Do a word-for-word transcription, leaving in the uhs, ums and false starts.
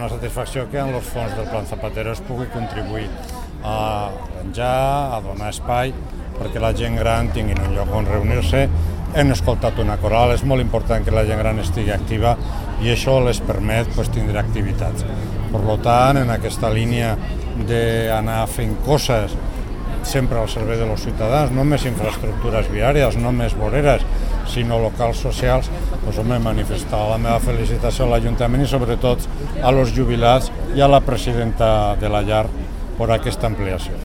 una satisfacció que en els fons del Plan Zapatero es pugui contribuir a menjar, a donar espai perquè la gent gran tingui un lloc on reunir-se. Hem escoltat una coral, és molt important que la gent gran estigui activa i això les permet pues, tindre activitats. Per tant, en aquesta línia d'anar fent coses sempre al servei dels ciutadans, no només infraestructures viàries, no només voreres, sinó locals socials, doncs home, manifestar la meva felicitació a l'Ajuntament i sobretot a los jubilats i a la presidenta de la llar per aquesta ampliació.